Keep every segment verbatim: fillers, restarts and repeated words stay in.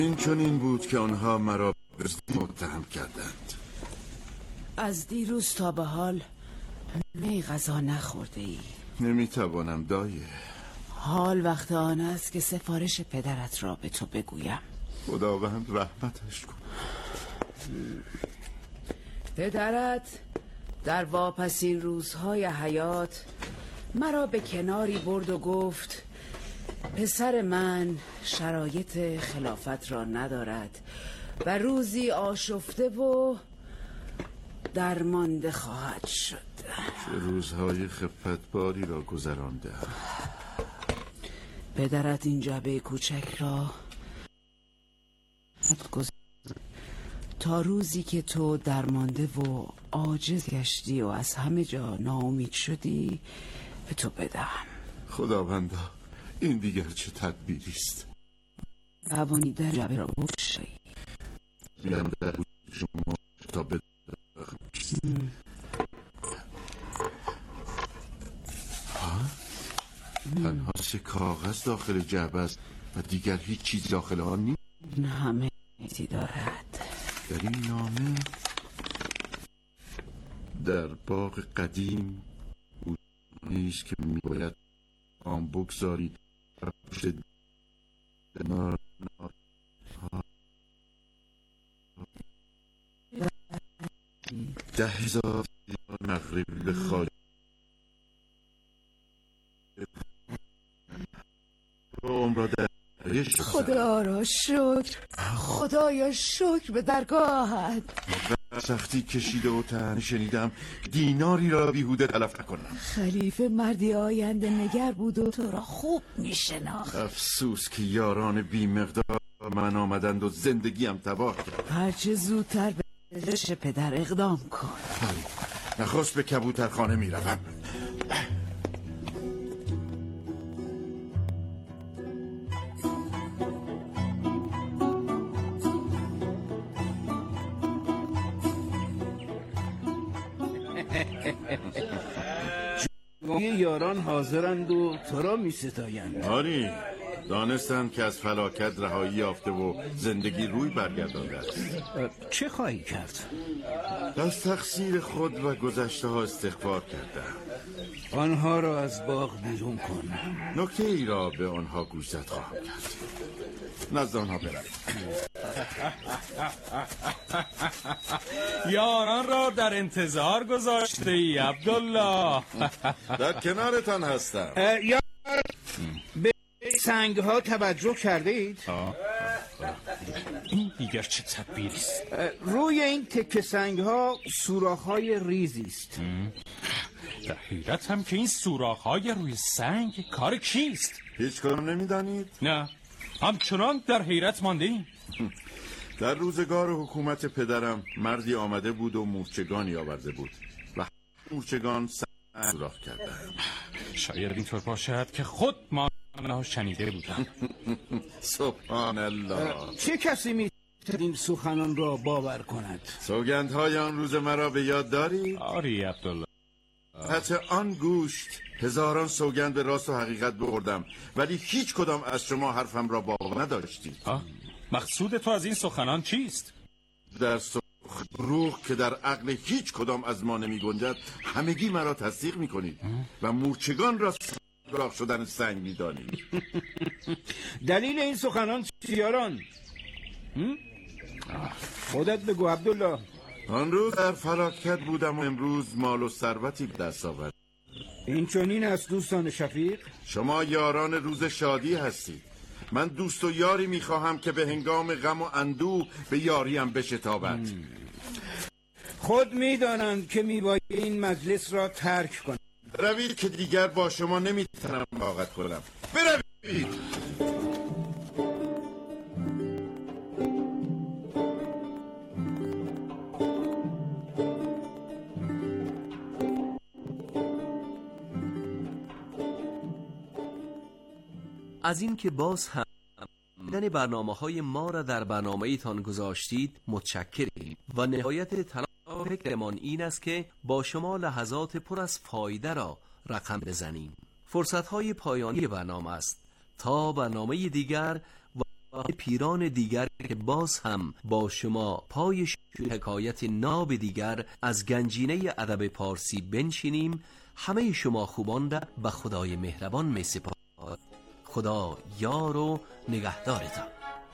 این چون این بود که آنها مرا به متهم کردند. از دیروز تا به حال می غذا نخورده ای. نمیتوانم دایه. حال وقت آن است که سفارش پدرت را به تو بگویم. خداوند رحمتش کن. پدرت در واپسین روزهای حیات مرا به کناری برد و گفت پسر من شرایط خلافت را ندارد و روزی آشفته و درمانده خواهد شد. چه روزهای خفتباری را گذرانده. پدرت این جعبه کوچک را تا روزی که تو درمانده و عاجز گشتی و از همه جا ناامید شدی به تو بدهم. خداوندا این دیگر چه تدبیری است؟ توانی در جعبه را بگشایی. میان در شما تا بدهم. تنها سه کاغذ داخل جعبه است و دیگر هیچ چیز داخل آن نیست. همه چیزی دارد. در این نامه در باغ قدیم بود نیست که میباید آن بگذارید ده هزار مغرب به خارج خدا را شکر، خدایا شکر به درگاهت. سختی کشیده و تن شنیدم دیناری را بیهوده تلف نکنم. خلیفه مردی آینده نگر بود و تو را خوب میشناخت. افسوس که یاران بی مقدار من آمدند و زندگیم تباه کرد. هرچه زودتر به دشت پدر اقدام کن. نخست به کبوترخانه میروم. یاران حاضرند و تو را می ستایند. آری دانستند که از فلاکت رهایی یافته و زندگی روی برگردانده است. چه خواهی کرد؟ از تقصیر خود و گذشته ها استغفار کردم. آنها را از باغ بیرون کن. نکته ای را به آنها گوشزد خواهم کرد. نزد آنها برویم. یاران را در انتظار گذاشته ای عبدالله. در کنارتان هستم. یا به سنگ ها توجه کرده اید؟ این دیگر چه تدبیری است؟ روی این تکه سنگ ها سوراخ های ریزی است. در حیرت هم که این سوراخ های روی سنگ کار کیست؟ هیچ کدام نمیدانید؟ نه، همچنان در حیرت مانده ایم. در روزگار حکومت پدرم مردی آمده بود و مورچگانی آورده بود و مورچگان سنگ سوراخ کرده. شاید اینطور باشد که خود ما آنها شنیده بودم. سبحان الله. چه کسی می این سخنان را باور کند؟ سوگندهای آن روز مرا به یاد داری؟ آری عبدالله. حتی آن گوشت هزاران سوگند به راست و حقیقت بخوردم ولی هیچ کدام از شما حرفم را باور نداشتید. مقصود تو از این سخنان چیست؟ در روح که در عقل هیچ کدام از ما نمی گنجد همگی مرا تصدیق می کنید و مورچگان را سوراخ شدن سنگ می دانید. دلیل این سخنان چیاران؟ خودت بگو عبدالله. آن روز در فلاکت بودم و امروز مال و ثروتی به دست آورد. این چنین است دوستان شفیق؟ شما یاران روز شادی هستید. من دوست و یاری میخواهم که به هنگام غم و اندوه به یاریم بشتابد. خود میدانند که میباید این مجلس را ترک کنم. روید که دیگر با شما نمیتونم طاقت کنم. بروید. از این که باز هم دیدن برنامه‌های ما را در برنامه‌تان گذاشتید متشکریم و نهایت تلاش فکرمان این است که با شما لحظات پر از فایده را رقم بزنیم. فرصت‌های پایانی برنامه است. تا برنامه دیگر و پیران دیگر که باز هم با شما پای حکایت ناب دیگر از گنجینه ادب پارسی بنشینیم. همه شما خوبان را به خدای مهربان می سپارم. خدا یار و نگهدارتان.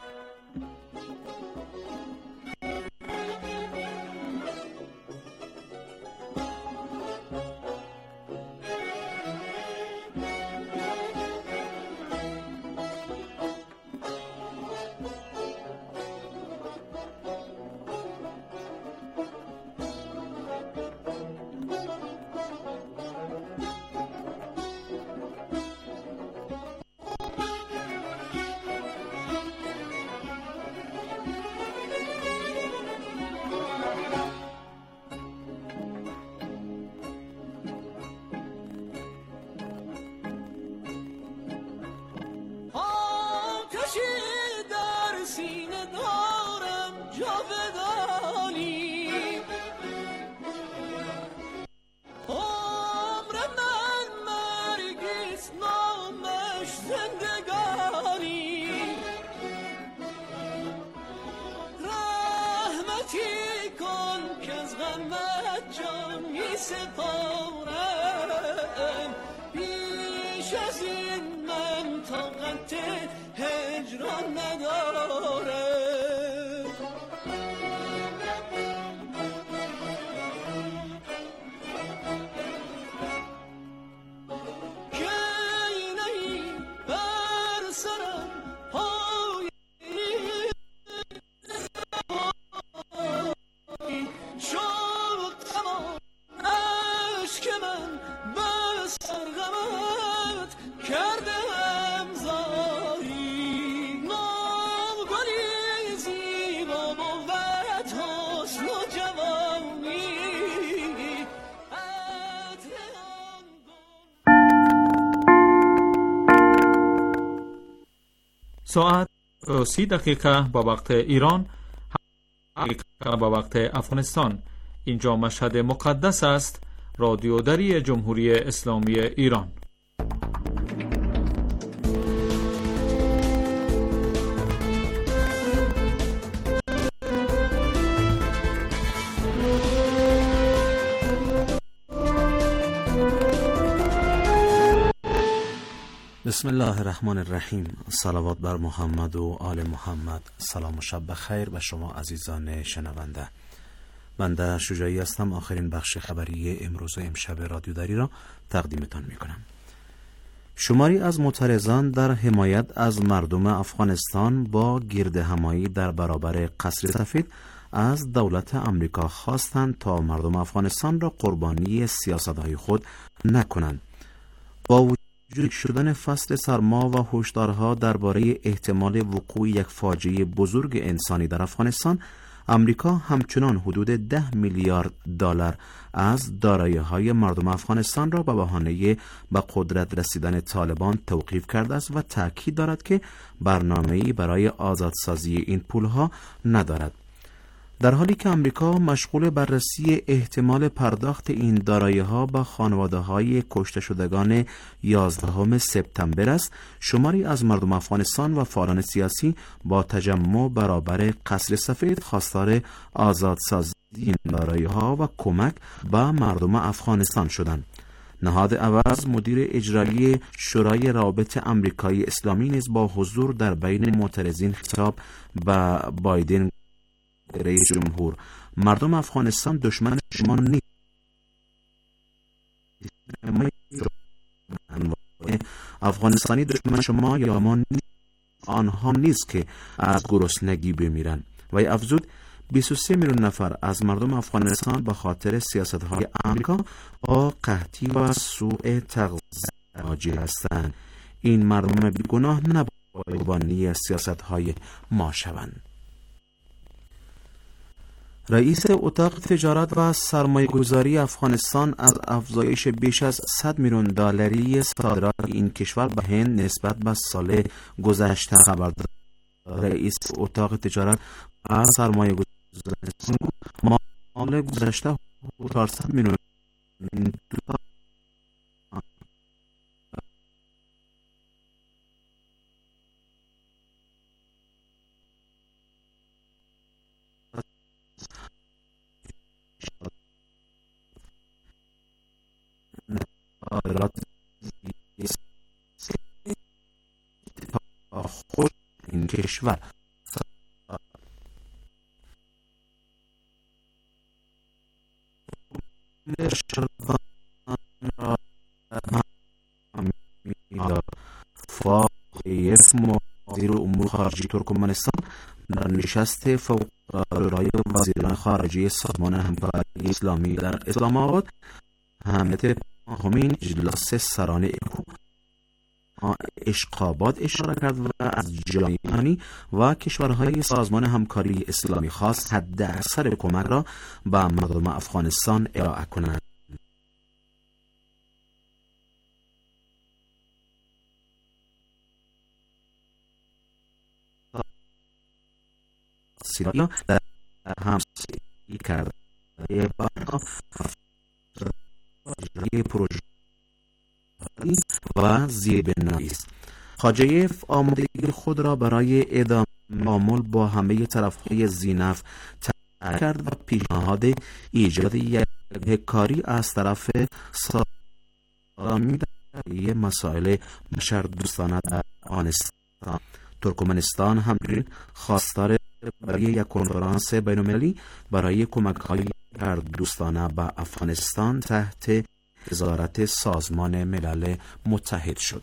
ساعت سی دقیقه با وقت ایران، دقیقه با وقت افغانستان. اینجا مشهد مقدس است. رادیو دری جمهوری اسلامی ایران. بسم الله الرحمن الرحیم. صلوات بر محمد و آل محمد. سلام و شب بخیر به شما عزیزان شنونده. بنده شجاعی هستم. آخرین بخش خبری امروز و امشب رادیو دری را تقدیمتان می کنم. شماری از معترضان در حمایت از مردم افغانستان با گرد همایی در برابر قصر سفید از دولت امریکا خواستند تا مردم افغانستان را قربانی سیاست‌های خود نکنند. با وجود شدن فصل سرما و هشدارها درباره احتمال وقوع یک فاجعه بزرگ انسانی در افغانستان، امریکا همچنان حدود ده میلیارد دلار از دارایی‌های مردم افغانستان را به بهانه به قدرت رسیدن طالبان توقیف کرده است و تاکید دارد که برنامه‌ای برای آزادسازی این پولها ندارد. در حالی که امریکا مشغول بررسی احتمال پرداخت این دارایی‌ها به خانواده‌های کشته شدگان یازدهم سپتامبر است، شماری از مردم افغانستان و فعالان سیاسی با تجمع برابر قصر سفید خواستار آزادسازی این دارایی‌ها و کمک به مردم افغانستان شدند. نهاد عوض، مدیر اجرایی شورای روابط آمریکایی اسلامی، نیز با حضور در بین معترضین خطاب به بایدن رئیس جمهور: مردم افغانستان دشمن شما نیست. افغانستانی دشمن شما یا ما نیست. آنها نیست که از گرسنگی بمیرند. و افزود بیست و سه میلیون نفر از مردم افغانستان به خاطر سیاست‌های آمریکا با قحطی و سوء تغذیه مواجه هستند. این مردم بیگناه نباید قربانی سیاست‌های ما شوند. رئیس اتاق تجارت و سرمایه‌گذاری افغانستان از افزایش بیش از صد میلیون دلاری صادرات این کشور به هند نسبت به سال گذشته خبر داد. رئیس اتاق تجارت و سرمایه‌گذاری مال گذشته چهارصد میلیون مبادرات خود این کشور فایف وزیر امور خارجه ترکمنستان در نشست فوق‌العاده وزیران خارجه سازمان همکاری اسلامی در اسلام آباد همت همین اجلاس سرانه اشقابات اشاره کرد و از جامعه و کشورهای سازمان همکاری اسلامی خواست حد اکثر کمک را به مردم افغانستان ارائه کنند. سیریا در همسایی کرده پروژه و زیربنایی خاجیف آمادگی خود را برای ادامه تعامل با همه طرف‌های ذی‌نفع تأکید کرد و پیشنهاد ایجاد یک کاری از طرف سازمان در مسائل بشردوستانه در افغانستان. ترکمنستان همچنین خواستار برای یک کنفرانس بین‌المللی برای کمک‌های بشردوستانه به افغانستان تحت وزارت سازمان ملل متحد شد.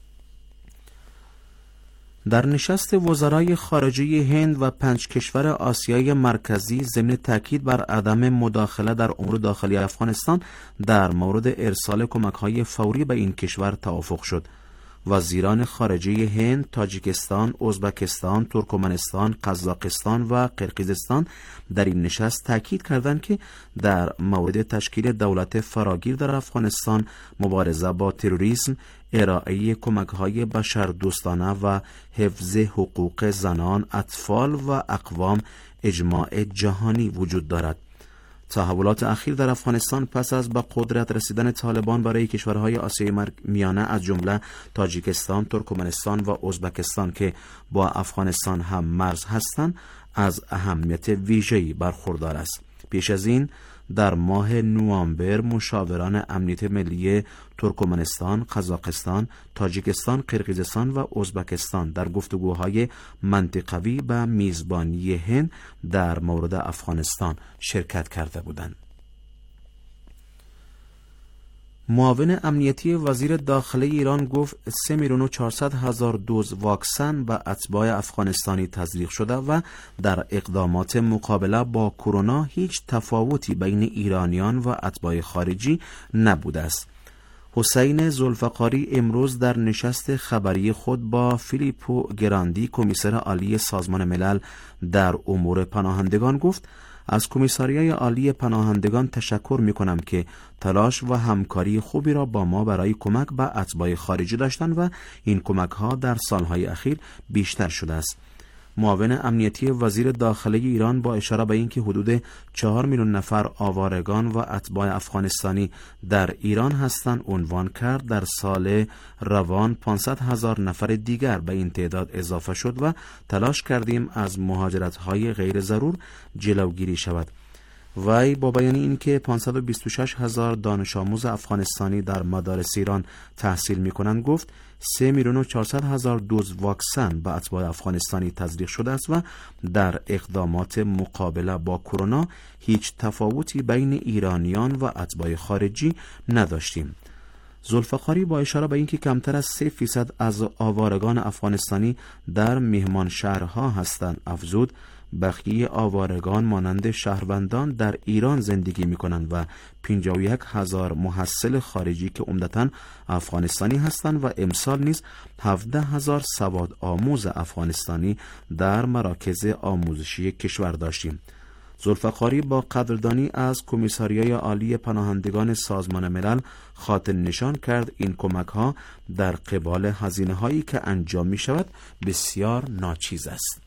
در نشست وزرای خارجه هند و پنج کشور آسیای مرکزی ضمن تاکید بر عدم مداخله در امور داخلی افغانستان در مورد ارسال کمک‌های فوری به این کشور توافق شد. وزیران خارجه هند، تاجیکستان، ازبکستان، ترکمنستان، قزاقستان و قرقیزستان در این نشست تاکید کردند که در مورد تشکیل دولت فراگیر در افغانستان، مبارزه با تروریسم، ارائه کمک‌های بشردوستانه و حفظ حقوق زنان، اطفال و اقوام اجماع جهانی وجود دارد. تحولات اخیر در افغانستان پس از به قدرت رسیدن طالبان برای کشورهای آسیای میانه از جمله تاجیکستان، ترکمنستان و ازبکستان که با افغانستان هم مرز هستند از اهمیت ویژه‌ای برخوردار است. پیش از این در ماه نوامبر مشاوران امنیت ملی ترکمنستان، قزاقستان، تاجیکستان، قرقیزستان و ازبکستان در گفتگوهای منطقوی به میزبانی هند در مورد افغانستان شرکت کرده بودند. معاون امنیتی وزیر داخلی ایران گفت سه میلیون و چهارصد هزار دوز واکسن به اتباع افغانستانی تزریق شده و در اقدامات مقابله با کرونا هیچ تفاوتی بین ایرانیان و اتباع خارجی نبوده است. حسین ذوالفقاری امروز در نشست خبری خود با فیلیپو گراندی کمیسر عالی سازمان ملل در امور پناهندگان گفت از کمیساریای عالی پناهندگان تشکر می کنم که تلاش و همکاری خوبی را با ما برای کمک به اتباع خارجی داشتند و این کمک ها در سالهای اخیر بیشتر شده است. معاون امنیتی وزیر داخلی ایران با اشاره به اینکه حدود چهار میلیون نفر آوارگان و اتباع افغانستانی در ایران هستند عنوان کرد در سال روان پانصد هزار نفر دیگر به این تعداد اضافه شد و تلاش کردیم از مهاجرت‌های غیر ضرور جلوگیری شود. وی با بیان اینکه پانصد و بیست و شش هزار دانش آموز افغانستانی در مدارس ایران تحصیل می‌کنند گفت سه میلیون و چهارصد هزار دوز واکسن به اتباع افغانستانی تزریق شده است و در اقدامات مقابله با کرونا هیچ تفاوتی بین ایرانیان و اتباع خارجی نداشتیم. ذوالفقاری با اشاره به اینکه کمتر از سه فیصد از آوارگان افغانستانی در مهمان شهرها هستند افزود بقیه آوارگان مانند شهروندان در ایران زندگی می کنند و پنجاه و یک هزار محصل خارجی که عمدتاً افغانستانی هستند و امسال نیز هفده هزار سواد آموز افغانستانی در مراکز آموزشی کشور داشتیم. ذوالفقاری با قدردانی از کمیساریای عالی پناهندگان سازمان ملل خاطر نشان کرد این کمک ها در قبال هزینه هایی که انجام می شود بسیار ناچیز است.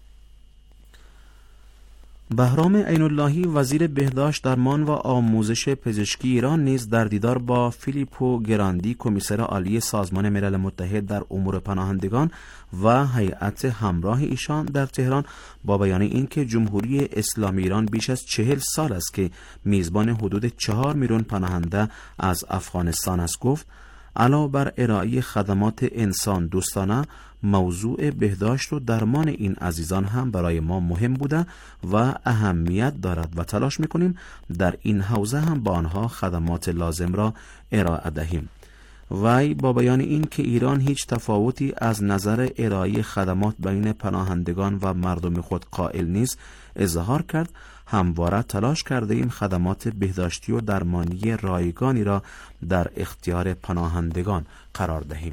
بهرام عین اللهی وزیر بهداشت درمان و آموزش پزشکی ایران نیز در دیدار با فیلیپو گراندی کمیسر عالی سازمان ملل متحد در امور پناهندگان و هیئت همراه ایشان در تهران با بیان اینکه جمهوری اسلامی ایران بیش از چهل سال است که میزبان حدود چهار میلیون پناهنده از افغانستان است گفت علاوه بر ارائه خدمات انسان دوستانه، موضوع بهداشت و درمان این عزیزان هم برای ما مهم بوده و اهمیت دارد و تلاش میکنیم در این حوزه هم با آنها خدمات لازم را ارائه دهیم. وی با بیان این که ایران هیچ تفاوتی از نظر ارائه خدمات بین پناهندگان و مردم خود قائل نیست اظهار کرد همواره تلاش کرده ایم خدمات بهداشتی و درمانی رایگانی را در اختیار پناهندگان قرار دهیم.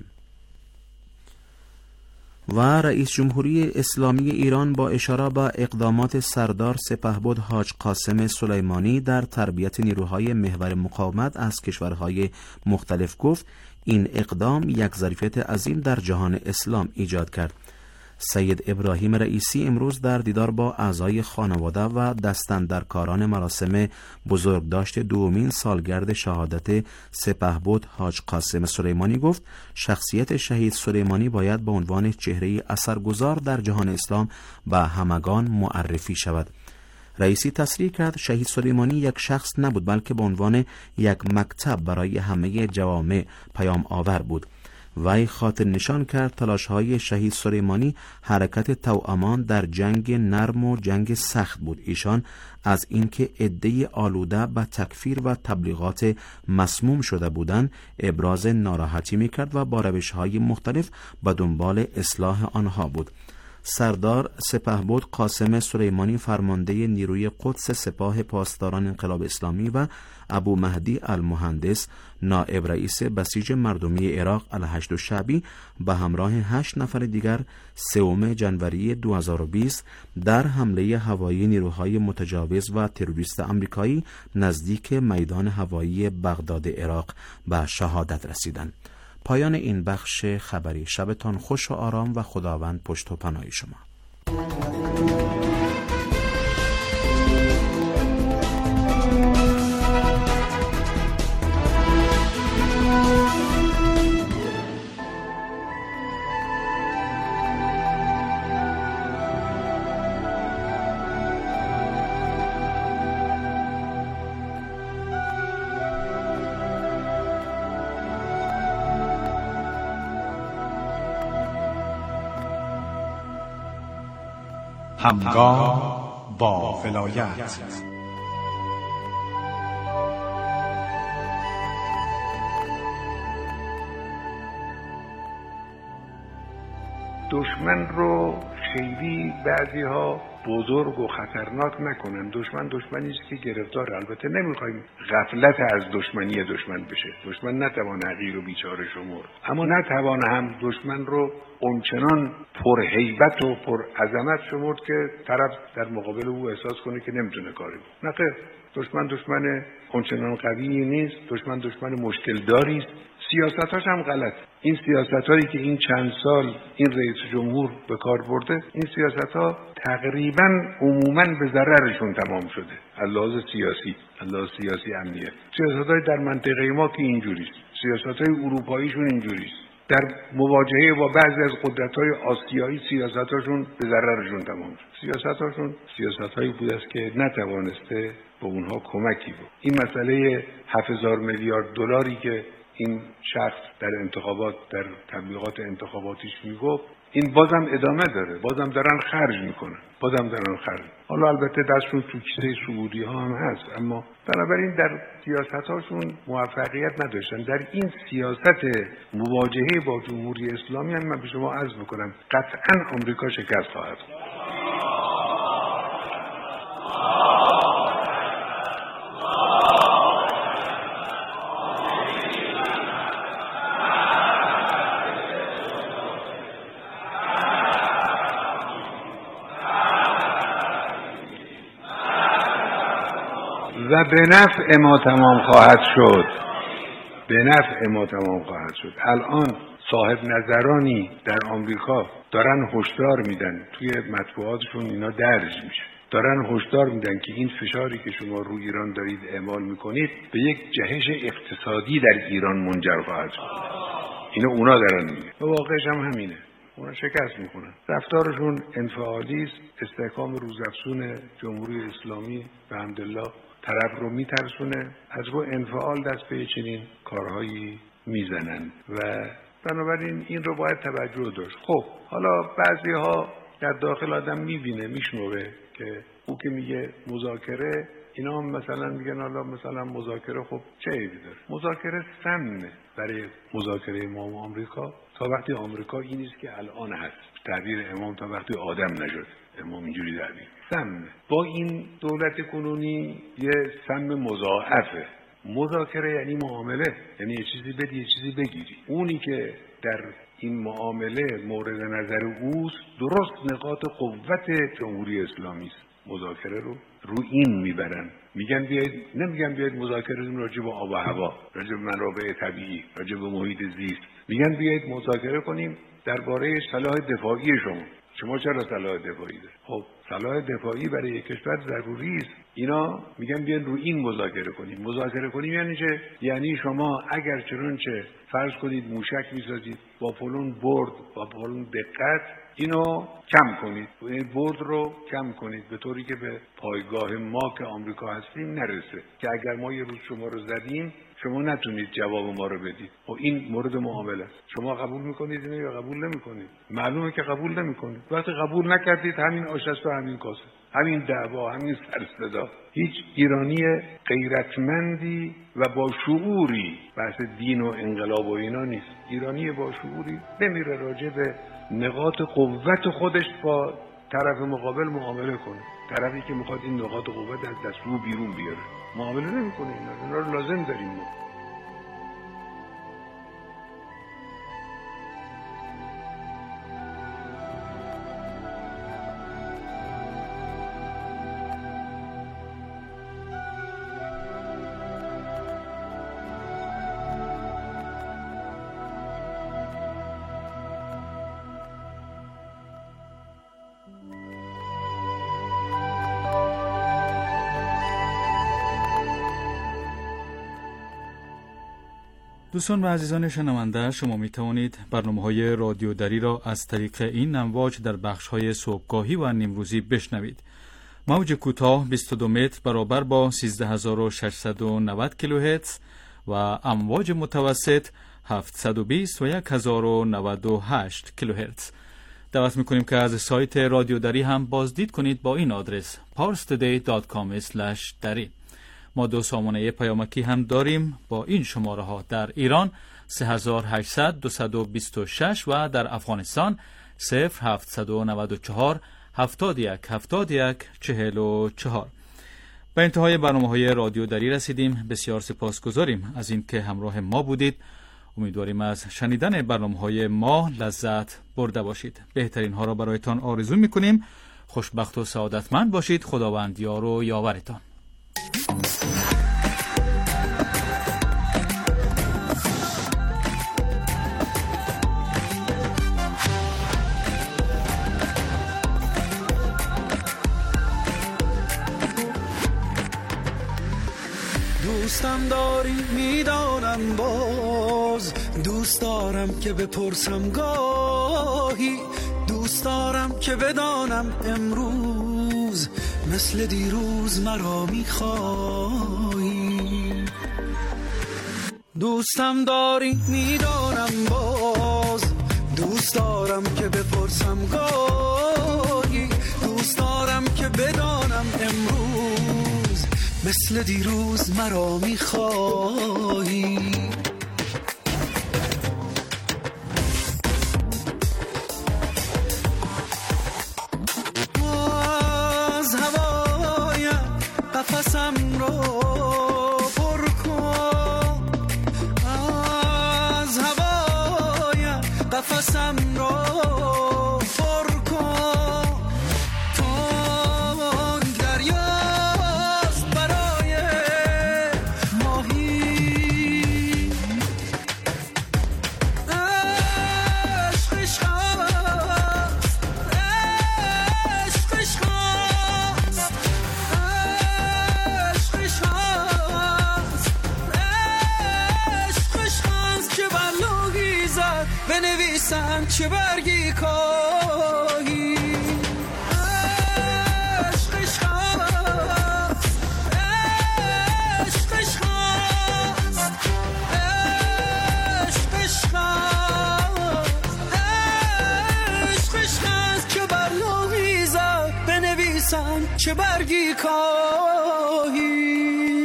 و رئیس جمهوری اسلامی ایران با اشاره به اقدامات سردار سپهبد حاج قاسم سلیمانی در تربیت نیروهای محور مقاومت از کشورهای مختلف گفت این اقدام یک ظرفیت عظیم در جهان اسلام ایجاد کرد. سید ابراهیم رئیسی امروز در دیدار با اعضای خانواده و دستاندرکاران مراسم بزرگداشت دومین سالگرد شهادت سپهبد حاج قاسم سلیمانی گفت شخصیت شهید سلیمانی باید به عنوان چهره اثرگذار در جهان اسلام به همگان معرفی شود. رئیسی تصریح کرد شهید سلیمانی یک شخص نبود بلکه به عنوان یک مکتب برای همه جوامع پیام آور بود. وی خاطر نشان کرد تلاش‌های شهید سلیمانی حرکت توامان در جنگ نرم و جنگ سخت بود. ایشان از اینکه عده‌ای آلوده به تکفیر و تبلیغات مسموم شده بودند ابراز ناراحتی می‌کرد و با روش‌های مختلف به دنبال اصلاح آنها بود. سردار سپهبد قاسم سلیمانی فرمانده نیروی قدس سپاه پاسداران انقلاب اسلامی و ابو مهدی المهندس نائب رئیس بسیج مردمی عراق الحشد شعبی به همراه هشت نفر دیگر سوم جنوری دو هزار و بیست در حمله هوایی نیروهای متجاوز و تروریست آمریکایی نزدیک میدان هوایی بغداد عراق به شهادت رسیدند. پایان این بخش خبری. شبتان خوش و آرام و خداوند پشت و پناه شما. همگام با ولایت. دشمن رو خیلی بعضی ها بزرگ و خطرناک نکنن. دشمن دشمنی است که گرفتار. البته نمیخوایم غفلت از دشمنی دشمن بشه. دشمن نتوان حقیر و بیچاره شمرد، اما نتوان هم دشمن رو اونچنان پر هیبت و پر عظمت شمرد که طرف در مقابل او احساس کنه که نمیتونه کاری کنه. نه خیر، دشمن دشمن اونچنان قوی نیست. دشمن دشمن مشکل داری است. سیاستاش هم غلط. این سیاستایی که این چند سال این رئیس جمهور به کار برده، این سیاست‌ها تقریباً عموماً به ضررشون تمام شده. از لحاظ سیاسی، از لحاظ سیاسی امنیت. سیاست‌های در منطقه ما که اینجوریست. سیاست‌های اروپاییشون اینجوریست. در مواجهه با بعضی از قدرت‌های آسیایی سیاستاشون به ضررشون تمام شد. سیاستاشون سیاست‌هایی بود است که نتوانسته به اونها کمکی بود. این مسئله هفت هزار میلیارد دلاری که این شخص در انتخابات در تبلیغات انتخاباتیش میگفت، این بازم ادامه داره. بازم دارن خرج میکنن. بازم دارن خرج. حالا البته دستشون تو کیسه سعودی ها هم هست، اما بنابراین در سیاستاشون موفقیت نداشتن. در این سیاست مواجهه با جمهوری اسلامی هم من به شما عرض میکنم قطعا آمریکا شکست خواهد خورد. و به نفع ما تمام خواهد شد. به نفع ما تمام خواهد شد. الان صاحب نظرانی در آمریکا دارن هشدار میدن، توی مطبوعاتشون اینا درج میشه، دارن هشدار میدن که این فشاری که شما روی ایران دارید اعمال میکنید به یک جهش اقتصادی در ایران منجر خواهد شد. اینو اونا دارن میگن. و واقعش هم همینه. اونا شکست میکنن. رفتارشون انفعالی است. استحکام روزافزون جمهوری اسلامی به حمدالله طرف رو میترسونه. از رو انفعال دست به چنین کارهایی میزنن و بنابراین این رو باید توجه داشت. خب حالا بعضی ها در داخل آدم میبینه میشنوه که او که میگه مذاکره، اینا هم مثلا میگن حالا مثلا مذاکره خب چه عیبی داره؟ مذاکره سمنه برای مذاکره ما و آمریکا. تا وقتی آمریکا این نیست که الان هست، تعبیر امام تا وقتی آدم نشد، امام اینجوری تعبیر سمنه. با این دولت کنونی یه سم مضاعفه. مذاکره یعنی معامله، یعنی یه چیزی بدی یه چیزی بگیری. اونی که در این معامله مورد نظر اوست درست نقاط قوت جمهوری اسلامی است. مذاکره رو رو این میبرن، میگن بیاید، نمیگن بیاید مذاکره کنیم راجع به آب و هوا، راجع به منابع طبیعی، راجع به محیط زیست، میگن بیاید مذاکره کنیم درباره سلاح دفاعی شما. شما چرا سلاح دفاعی دارید؟ خب سلاح دفاعی برای یک کشور ضروری است. اینا میگن بیاین رو این مذاکره کنیم. مذاکره کنیم یعنی چه؟ یعنی شما اگر چنانچه فرض کنید موشک میسازید با فلان برد با فلان دقت، اینو کم کنید، این برد رو کم کنید به طوری که به پایگاه ما که آمریکا هستیم نرسه، که اگر ما یه روز شما رو زدیم شما نتونید جواب ما رو بدید. و این مورد معامله است. شما قبول میکنید اینو یا قبول نمیکنید؟ معلومه که قبول نمیکنید. وقتی قبول نکردید همین آش است و همین کاسه، همین دعوا، همین سرصدا. هیچ ایرانی غیرتمندی و با شعوری، بحث دین و انقلاب و اینا نیست، ایرانی با شعوری بمیره راجع به نقاط قوت خودش با طرف مقابل معامله کنه. طرفی که میخواد این نقاط قوت از دست رو بیرون بیاره معامله نمیکنه. اینا اینا رو لازم داریم ما. دوستان و عزیزان شنونده، شما می توانید برنامه‌های رادیو دری را از طریق این امواج در بخش‌های صبحگاهی و نیمروزی بشنوید. موج کوتاه بیست و دو متر برابر با سیزده هزار و ششصد و نود کیلوهرتز و امواج متوسط هفتصد و بیست و یک هزار و نود و هشت کیلوهرتز. دعوت می‌کنیم که از سایت رادیو دری هم بازدید کنید با این آدرس parstoday دات کام اسلش دری. ما دو سامانه پیامکی هم داریم با این شماره ها: در ایران سه هزار و هشتصد دویست و بیست و شش و در افغانستان صفر هفتصد و نود و چهار هفتاد و یک هفتاد و یک چهل و چهار. به انتهای برنامه‌های رادیو دری رسیدیم. بسیار سپاسگزاریم از اینکه همراه ما بودید. امیدواریم از شنیدن برنامه‌های ما لذت برده باشید. بهترین ها را برایتان آرزو می‌کنیم. خوشبخت و سعادتمند باشید. خداوند یار و یاورتان. دوستم داری میدانم، باز دوست دارم که بپرسم گاهی، دوست دارم که بدانم امروز مثل دیروز مرا میخواهی. دوستم داری میدانم، باز دوست دارم که بپرسم گاهی، دوست دارم که بدانم امروز مثل دیروز مرا میخواهی. از هوایم قفسم رو پر کن، از هوایم قفسم رو پر کن، کن دریاست برای ماهی. عشقش هست، عشقش هست، عشقش هست، عشقش هست که بلوگی زد بنویسم چه برگی کاهی. عشقش هست، عشقش هست، بنویسم چه برگی کاهی.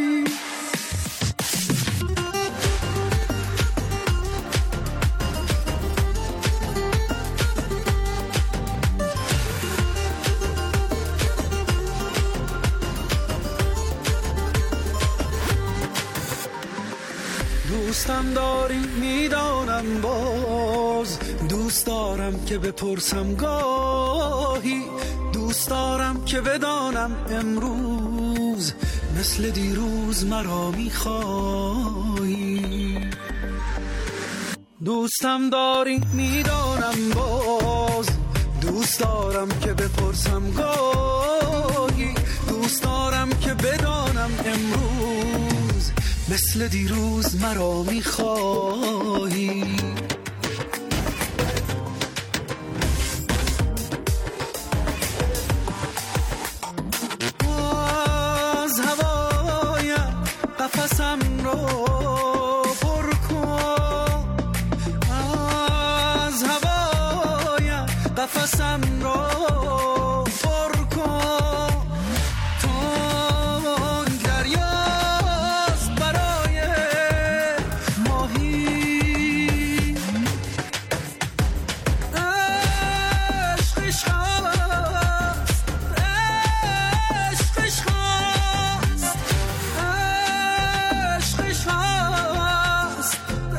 دوستم داری میدانم، باز دوست دارم که بپرسم گاهی، دوست دارم که بدانم امروز مثل دیروز مرا میخواهی. دوستم داری میدانم، باز دوست دارم که بپرسم گاهی، دوست دارم که بدانم امروز مثل دیروز مرا میخواهی. از هوایم قفسم رو پر کن، از هوایم قفسم رو پر کن. تون دریاست برای ماهی، عشقش هست، عشقش هست، عشقش هست،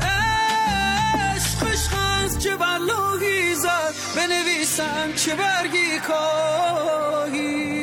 عشقش هست. چه بلایی زد بنویسم چه برگی کاهی.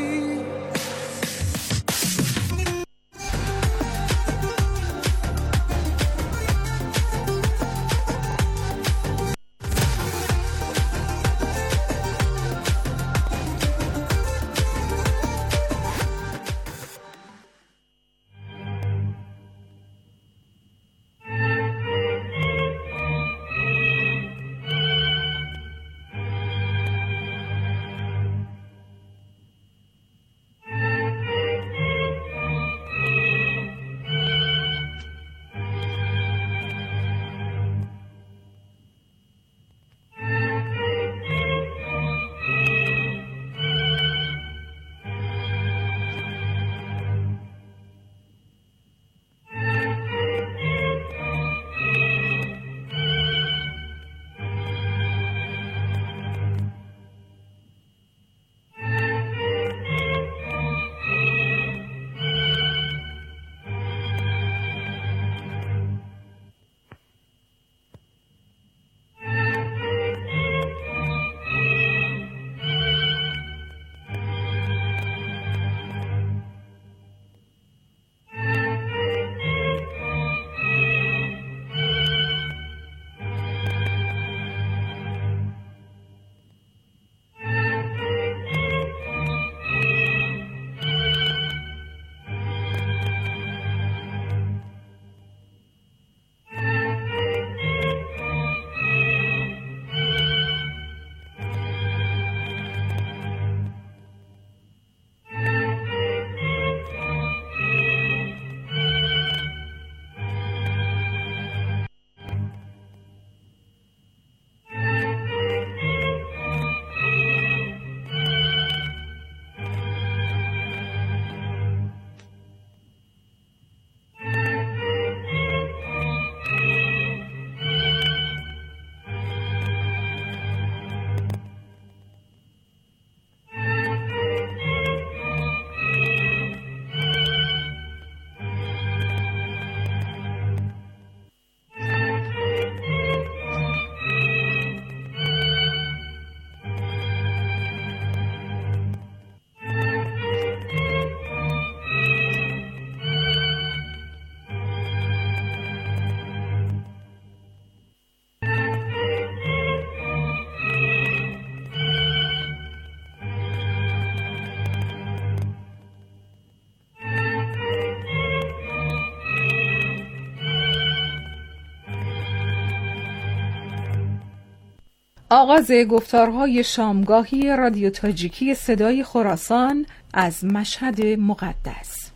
آغاز گفتارهای شامگاهی رادیو تاجیکی صدای خراسان از مشهد مقدس.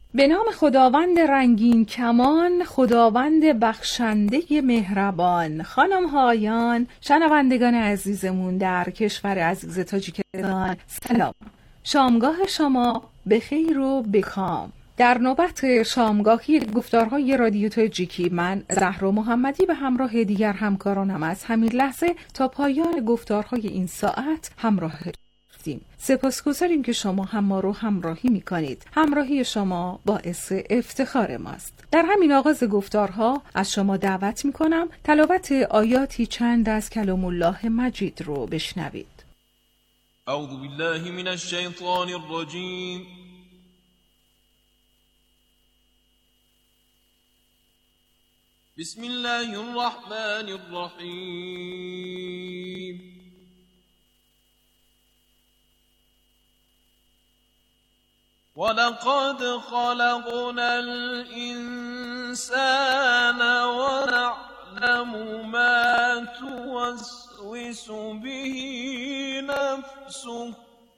به نام خداوند رنگین کمان، خداوند بخشنده مهربان. خانم هایان، شنوندگان عزیزمون در کشور عزیز تاجیکستان، سلام. شامگاه شما به خیر و بکام. در نوبت شامگاهی گفتارهای رادیو تاجیکی، من زهرا محمدی به همراه دیگر همکارانم از همین لحظه تا پایان گفتارهای این ساعت همراه هستیم. سپاسگزاریم که شما هم ما رو همراهی میکنید. همراهی شما باعث افتخار ماست. در همین آغاز گفتارها از شما دعوت میکنم تلاوت آیاتی چند از کلام الله مجید رو بشنوید. اعوذ بالله من الشیطان الرجیم. بسم الله الرحمن الرحیم. ولقد خلقنا الإنسان ونعلم ما توسوس به نفسه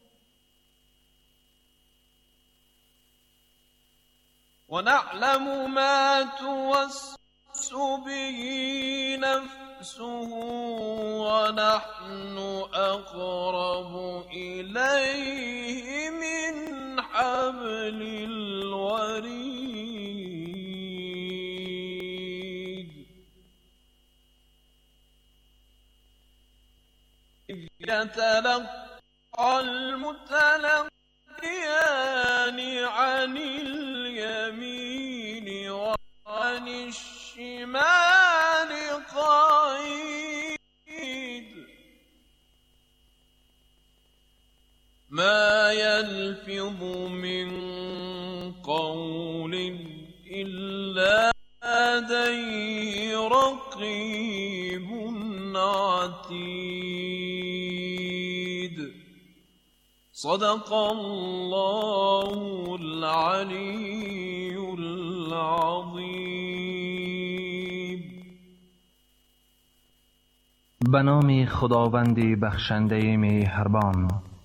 ونعلم ما توسوس به نفسه ونحن أقرب إليه من حبل الوريد إذ يتلقى المتلقيان عن اليمين وعن الشمال قعيد ما يلفظ من قول إلا لديه رقيب عتيد صدق الله العلي العظيم. به نام خداوند بخشنده مهربان.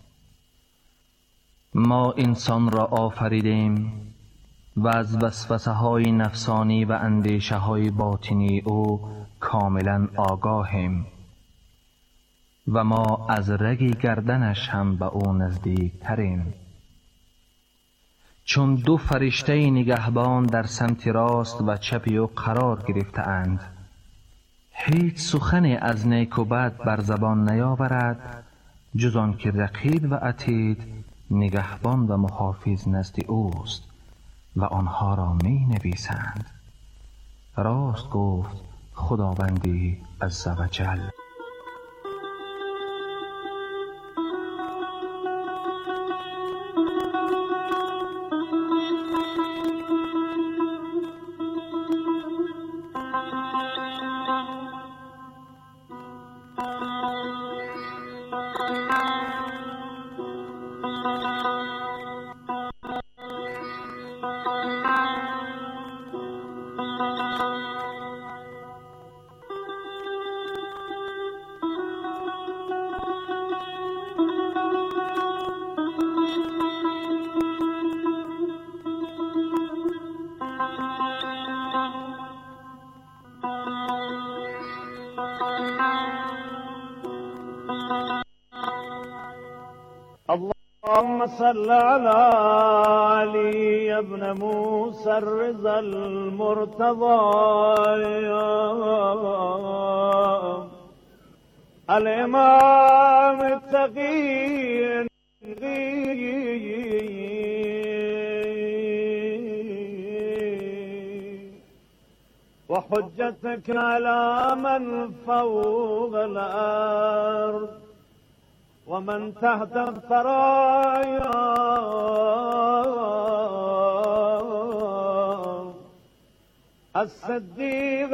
ما انسان را آفریدیم و از وسوسه های نفسانی و اندیشه های باطنی او کاملا آگاهیم و ما از رگ گردنش هم به او نزدیک تریم. چون دو فرشته نگهبان در سمت راست و چپ او قرار گرفته اند، هیچ سخن از نیک و بد بر زبان نیاورد جز آن که رقیب و عتید نگهبان و محافظ نزد اوست و آنها را می نویسند. راست گفت خداوندی عزوجل. اللهم صل على علي ابن موسى الرضا المرتضى الإمام التقي وحجتك على من فوق الأرض ومن تحت الثرايا الصديق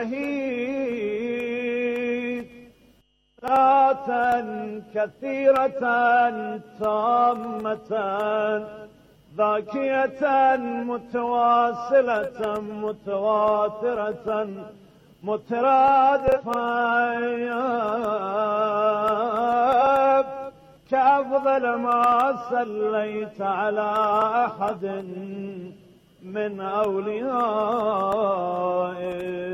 الشهيد صلاة كثيرة تامة ذاكية متواصلة متواترة مترادفة كأفضل ما صليت على أحد من اولیائه.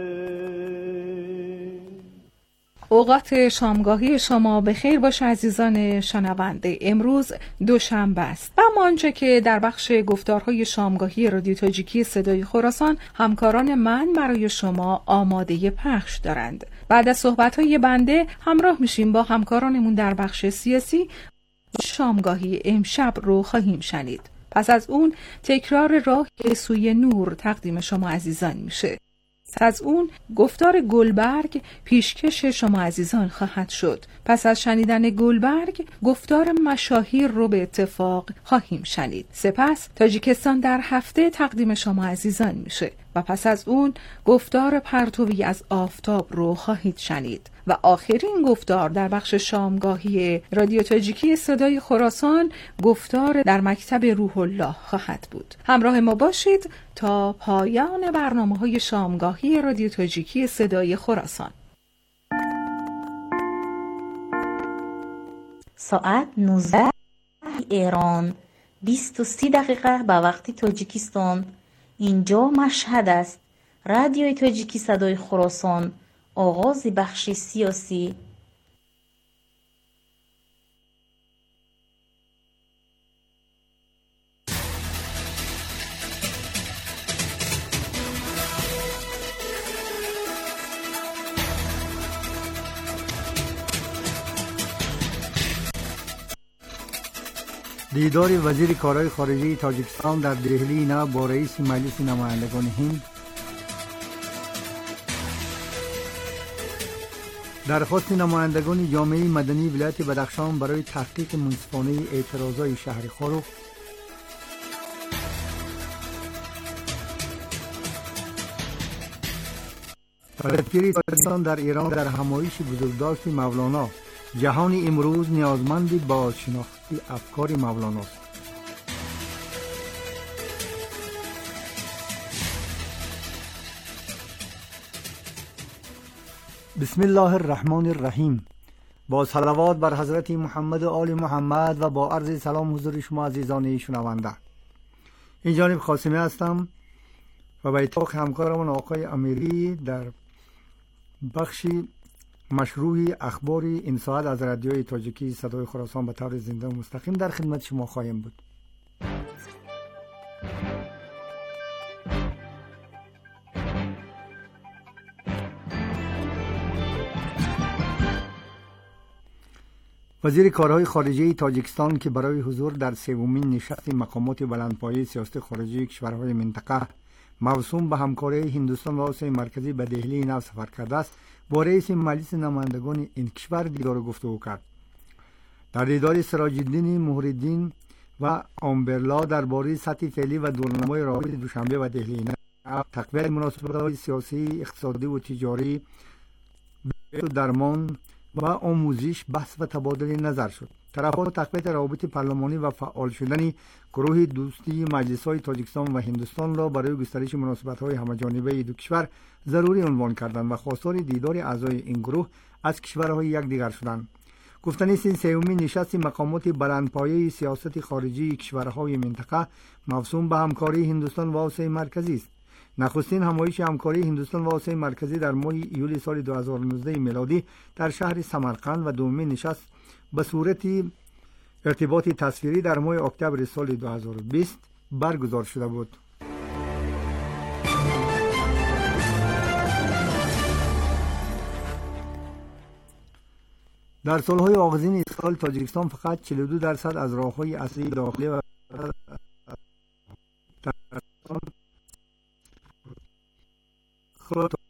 اوقات شامگاهی شما به خیر باشه عزیزان شنونده. امروز دوشنبه است و اما آنچه که در بخش گفتارهای شامگاهی رادیو تاجیکی صدای خراسان همکاران من برای شما آماده پخش دارند. بعد از صحبت‌های بنده همراه میشیم با همکارانمون در بخش سیاسی. شامگاهی امشب رو خواهیم شنید. پس از اون تکرار راه سوی نور تقدیم شما عزیزان میشه. از اون گفتار گلبرگ پیشکش شما عزیزان خواهد شد. پس از شنیدن گلبرگ گفتار مشاهیر رو به اتفاق خواهیم شنید. سپس تاجیکستان در هفته تقدیم شما عزیزان میشه و پس از اون گفتار پرتوی از آفتاب رو خواهید شنید و آخرین گفتار در بخش شامگاهی رادیو تاجیکی صدای خراسان گفتار در مکتب روح الله خواهد بود. همراه ما باشید تا پایان برنامه‌های شامگاهی رادیو تاجیکی صدای خراسان. ساعت نوزده ایران، بیست و سی دقیقه به وقت تاجیکستان. اینجا مشهد است. رادیوی تاجیکی صدای خراسان، آغاز بخش سیاسی. دیدار وزیر کارهای خارجه تاجیکستان در دهلی نه با رئیس مجلس نمایندگان هند. درخواست نمایندگان جامعه مدنی ولایت بدخشان برای تحقیق منصفانه اعتراضات شهرخوار. طلبگیری تاجیکستان در ایران در همایش بزرگداشت مولانا. جهان امروز نیازمند بازشناختی افکار مولانا است. بسم الله الرحمن الرحیم. با صلوات بر حضرت محمد و آل محمد و با عرض سلام حضور شما عزیزان شنونده. این جانب قاسمی هستم و به اتفاق همکارم آقای امیری در بخشی مشروع اخبار این ساعت از رادیوی تاجیکی صدای خراسان به طور زنده و مستقیم در خدمت شما خواهیم بود. وزیر کارهای خارجه تاجیکستان که برای حضور در سومین نشست مقامات بلندپایه سیاست خارجی کشورهای منطقه موسوم به همکاری هندوستان و آسیای مرکزی به دهلی نو سفر کرده است، با رئیس مجلس نمایندگان این کشور دیدار و گفتگو کرد. در دیدار سراج الدین مهرالدین و آمبرلا درباره سطح فعلی و دورنمای روابط دوشنبه و دهلی نو، تقویت مناسبت‌های سیاسی، اقتصادی و تجاری، درمان و آموزش بحث و تبادل نظر شد. طرفان تقویت روابط پارلمانی و فعال شدن گروه دوستی مجلس‌های تاجیکستان و هندوستان را برای گسترش مناسبت‌های همه‌جانبه دو کشور ضروری عنوان کردند و خواستار دیدار اعضای این گروه از کشورهای یکدیگر شدند. گفتن است این سومین نشست مقامات بلندپایه سیاست خارجی کشورهای منطقه موسوم به همکاری هندوستان و آسیای مرکزی است. نخستین همایش همکاری هندوستان و آسیای مرکزی در ماه ایول سال دو هزار و نوزده میلادی در شهر سمرقند و دومین نشست به صورت ارتباط تصویری در ماه اکتبر سال دو هزار و بیست برگزار شده بود. در سالهای آغازین این سال تاجیکستان فقط چهل و دو درصد از راههای اصلی داخلی و خود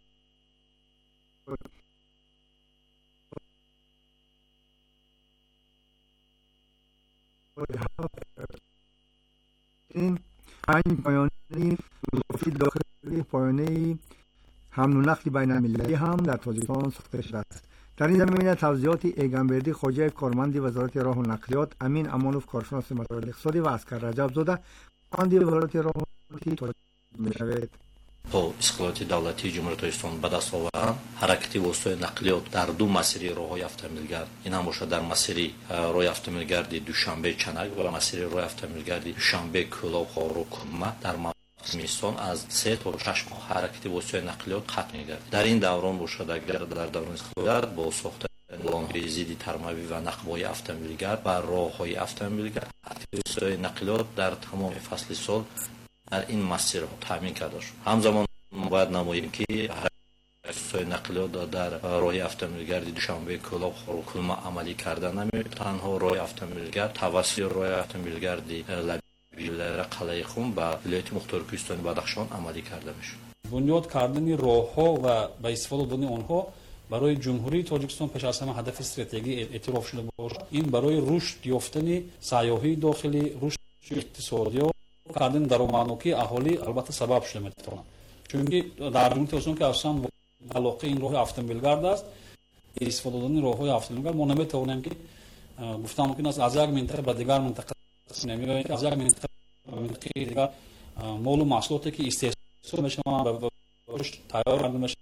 این این پایانه داخلی پایانه حمل و نقل بین المللی هم در تاجیکستان ساخته شده است. در این زمینه توضیحات ایگنبردی خوجایف کارمند وزارت راه و نقلیات، امین امانوف کارشناس مسائل اقتصادی و اسکر رجب زاده کارمند وزارت راه و نقلیات می‌شود. با اسقاط دولتی جمهوری تاجیکستان به دست آوردن حرکت وسایل نقلیات در دو مسیر راههای автомобилگرد، این هم باشد در مسیر راه автомобилگرد دوشنبه چنگ و مسیر راه автомобилگرد دوشنبه کولاو خاروک ما در زمستان از سه تا شش ماه حرکت وسایل نقلیات قطع می‌گردد. در این دوران باشد اگر در دوران استفاده با ساخت لانه‌های ضد ترموی و نقب‌های اتومبیلگر و راه‌های اتومبیلگر وسایل نقلیات در تمام فصل سال در این مسیر تامین کرده شد. همزمان باید نماییم که وسایل نقلیات در راه اتومبیلگر دوشنبه کلاب خروکلما عملی کرده نمی‌شود. تنها راه اتومبیلگر توسط راه اتومبیلگر لبیلر قلعه خون به ولایت مختار کوهستانی بدخشان عملی کرده می‌شود. بنیاد کردن راه‌ها و به استفاده دادن آنها برای جمهوری تاجیکستان پیش از همه هدف استراتژیکی اعتراف شده باشد. این برای رشد یافتن سیاحی داخلی، رشد اقتصادی و کردن درآمدی اهالی البته سبب شده می‌تواند. چون در جمهوری تاجیکستان که اصلا علاقه این راه اتومبیلگرد است، استفاده دادن راه‌های اتومبیلگرد ما نمی‌توانیم که گفتم ممکن است از یک منطقه به دیگر منطقه نمی‌رویم که از یک منطقه به منطقه دیگر مال و محصولاتی که استحصال میشه و رشد تیار کرده میشه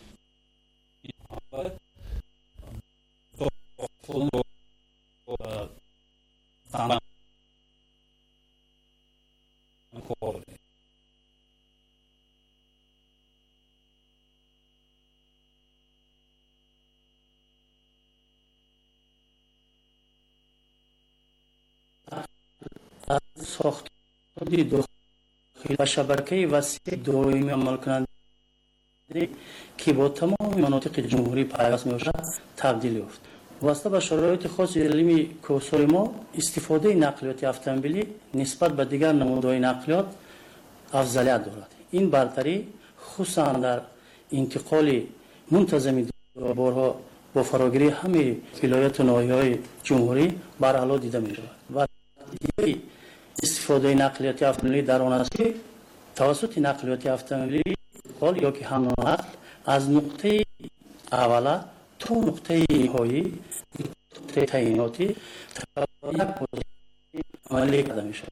ساختاری داخلی و شبکه وسیع دائمی عمل کننده که با تمام مناطق جمهوری پیوست می‌باشد تبدیل یافت. واسطه به شرایط خاص اقلیمی کوهستان ما استفاده نقلیات اتومبیلی نسبت به دیگر نمودهای نقلیات افضلیت دارد. این برتری خصوصا در انتقال منتظم بارها با فراگیری همه ولایت و ناحیه‌های جمهوری بر اعلی دیده می‌شود و استفاده نقلیات اتومبیلی در آن است که توسط نقلیات اتومبیلی حال یا که هم نقل از نقطه اوله تا نقطه نهایی نقطه تعیناتی یک عملی کرده میشه.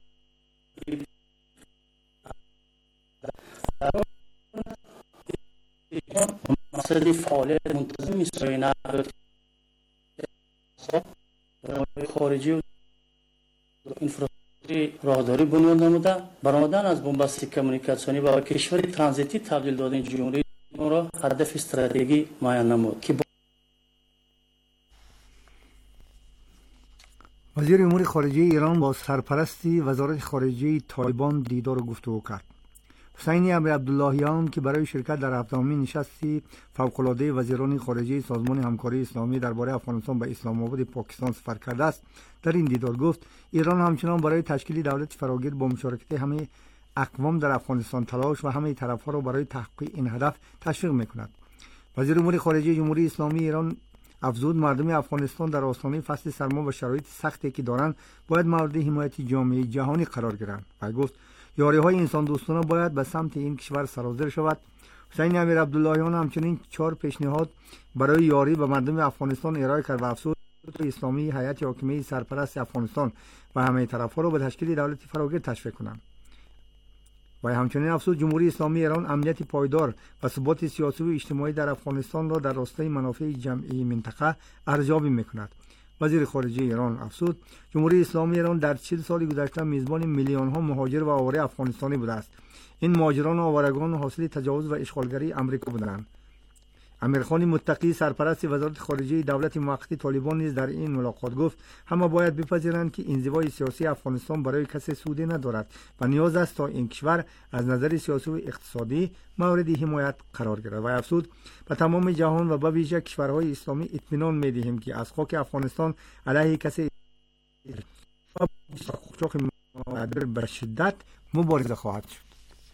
مقصد فعالیت منتظم سرای نقلیات خارجی و انفراستراکچور راهداری بنیاد نموده برآمدن از بنبست کمونیکاسیونی و کشور ترانزیتی تبدیل دادن جمهوری را هدف استراتژیکی معین نمود که وزیر امور خارجه ایران با سرپرستی وزارت خارجه طالبان دیدار و گفتگو کرد. حسین امیر عبداللهیان که برای شرکت در هفتمین نشست فوق‌العاده وزیران خارجه سازمان همکاری اسلامی درباره افغانستان به اسلام آباد پاکستان سفر کرده است، در این دیدار گفت ایران همچنان برای تشکیل دولت فراگیر با مشارکت همه اقوام در افغانستان تلاش و همه طرف‌ها را برای تحقیق این هدف تشویق می‌کند. وزیر امور خارجه جمهوری اسلامی ایران افزود مردم افغانستان در آستانه فصل سرما و شرایط سختی که دارند باید مورد حمایت جامعه جهانی قرار گیرند و گفت یاری‌های انسان دوستانه باید به سمت این کشور سرازیر شود. حسین امیر عبداللهیان همچنین چهار پیشنهاد برای یاری به مردم افغانستان ارائه کرد و افزود اسلامی هیئت حاکمه سرپرست افغانستان و همه طرف‌ها را به تشکیل دولت فراگیر تشویق کنند. و همچنین افزود جمهوری اسلامی ایران امنیت پایدار و ثبات سیاسی و اجتماعی در افغانستان را در راستای منافع جمعی منطقه ارزیابی می‌کند. وزیر خارجه ایران افزود جمهوری اسلامی ایران در چهل سال گذشته میزبان میلیون‌ها مهاجر و آواره افغانستانی بوده است. این مهاجران و آوارگان حاصل تجاوز و اشغالگری امریکا بودند. امیرخان متقی سرپرست وزارت خارجه دولت موقت طالبان نیز در این ملاقات گفت همه باید بپذیرند که انزوای سیاسی افغانستان برای کسی سودی ندارد و نیاز است تا این کشور از نظر سیاسی و اقتصادی مورد حمایت قرار گیرد و افزود به تمام جهان و به ویژه کشورهای اسلامی اطمینان می‌دهیم که از خاک افغانستان علیه کسی به شدت مبارزه خواهد شد.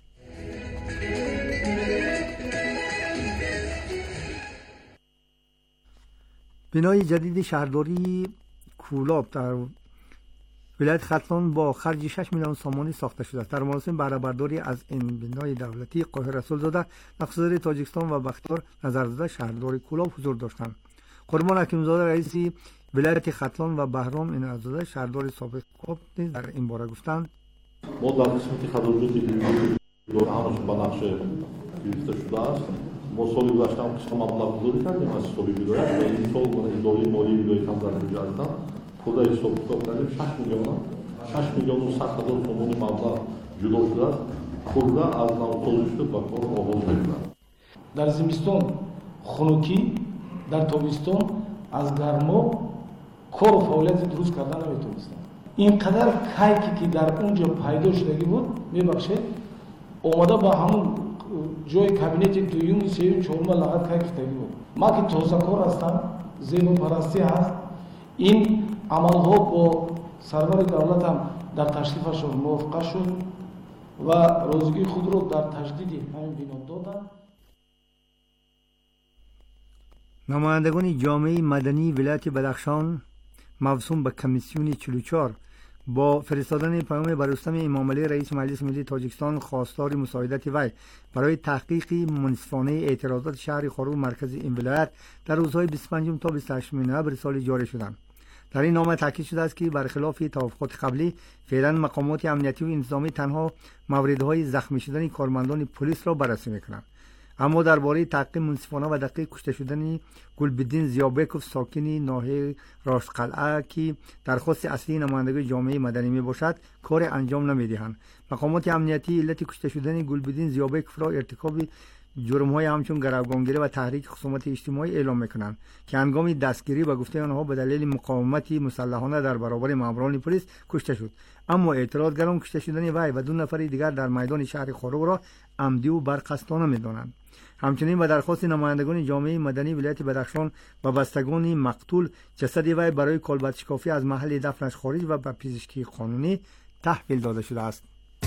بنای جدید شهرداری کولاب در ولایت ختلان با خرج شش میلیون سامانی ساخته شده است. در مراسم بهره برداری از این بنای دولتی قاهر رسولزاده، نخست‌وزیر تاجیکستان و بختیار نظرزاده شهرداری کولاب حضور داشتند. قربان حکیمزاده رئیس ولایت ختلان و بهرام انعزاده شهرداری سابق کولاب نیز در این باره گفتند ما در قسمت خدمات همش با نقشه گرفته شده است. ما سالی گذشته هم قسم مبلغ بزرگی کردیم از حسابی ولایت و این سال من اداره مالی ولایت هم در اینجا هستم. خود حساب کتاب کردیم شش میلیون شش میلیون و صد هزار تومان مبلغ جدا شده است. خورده از نوسازش با کار آغاز میکنند. در زمستان خنکی، در تابستان از گرما کار و فعالیت درست کردن نمیتونستند. اینقدر کیکی که در اونجا پیدا شدگی بود میبخشید اومده با همون جای کابینت دویم سوم چهارم لغت کیک افتادی بود. ما که تازه کار هستم، زیبا پرستی هست، این عملها با سرور دولت هم در تشریفشون موافقه شد و روزگی خود رو در تجدید همین بنا دادن. نمایندگان جامعه مدنی ولایت بدخشان موسوم به کمیسیون چهل و چهار با فرستادن پیام بر رستم امامعلی رئیس مجلس ملی تاجیکستان خواستار مساعدت وی برای تحقیق منصفانه اعتراضات شهر خارو مرکز این ولایت در روزهای بیست و پنج تا بیست و هشت نوامبر سال جاری شدند. در این نامه تاکید شده است که برخلاف توافقات قبلی فعلا مقامات امنیتی و انتظامی تنها موردهای زخمی شدن کارمندان پلیس را بررسی میکنند. اما درباره تحقیق منصفانه و دقیق کشته شدن گلبدین زیابکوف ساکن ناحیه راستقلعه که درخواست اصلی نمایندگان جامعه مدنی می باشد کار انجام نمیدهند. مقامات امنیتی علت کشته شدن گلبدین زیابکوف را ارتکاب جرم‌های همچون گروگانگیری و تحریک خصومت اجتماعی اعلام میکنند که هنگام دستگیری به گفته آنها به دلیل مقاومت مسلحانه در برابر ماموران پلیس کشته شد. اما اعتراضگران کشته شدن وی و دو نفر دیگر در میدان شهر خارو را عمدی و برقصدانه می‌دانند. همچنین به درخواست نمایندگان جامعه مدنی ولایت بدخشان و بستگان مقتول جسد وی برای کالبدشکافی از محل دفنش خارج و به پزشکی قانونی تحویل داده شده است.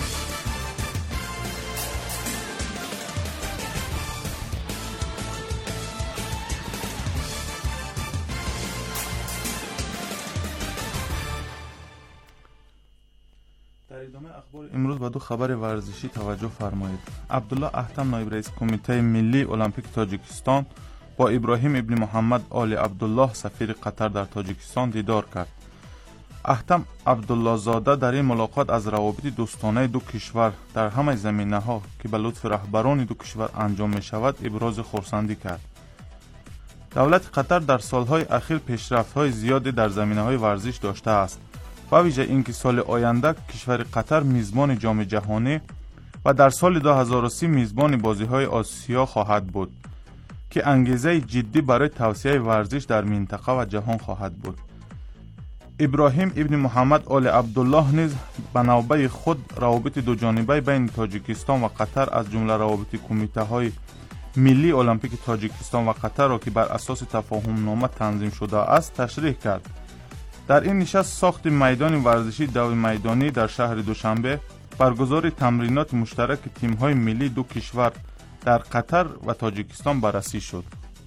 امروز به دو خبر ورزشی توجه فرمایید. عبدالله احتم نایب رئیس کمیته ملی المپیک تاجیکستان با ابراهیم ابن محمد آل عبدالله سفیر قطر در تاجیکستان دیدار کرد. احتم عبدالله زاده در این ملاقات از روابط دوستانه دو کشور در همه زمینه‌ها که به لطف رهبران دو کشور انجام می شود ابراز خرسندی کرد. دولت قطر در سالهای اخیر پیشرفت‌های زیادی در زمینه‌های ورزش داشته است. و ویژه اینکه سال آینده کشور قطر میزبان جام جهانی و در سال دو هزار و سی میزبان بازی‌های آسیا خواهد بود که انگیزه جدی برای توسعه ورزش در منطقه و جهان خواهد بود. ابراهیم ابن محمد آل عبدالله نیز به نوبه خود روابط دو جانبه بین تاجیکستان و قطر از جمله روابط کمیته‌های ملی المپیک تاجیکستان و قطر را که بر اساس تفاهم نامه تنظیم شده است تشریح کرد. در این نشست ساخت میدان ورزشی دو میدانی در شهر دوشنبه، برگزار تمرینات مشترک تیم‌های ملی دو کشور در قطر و تاجیکستان بررسی شد.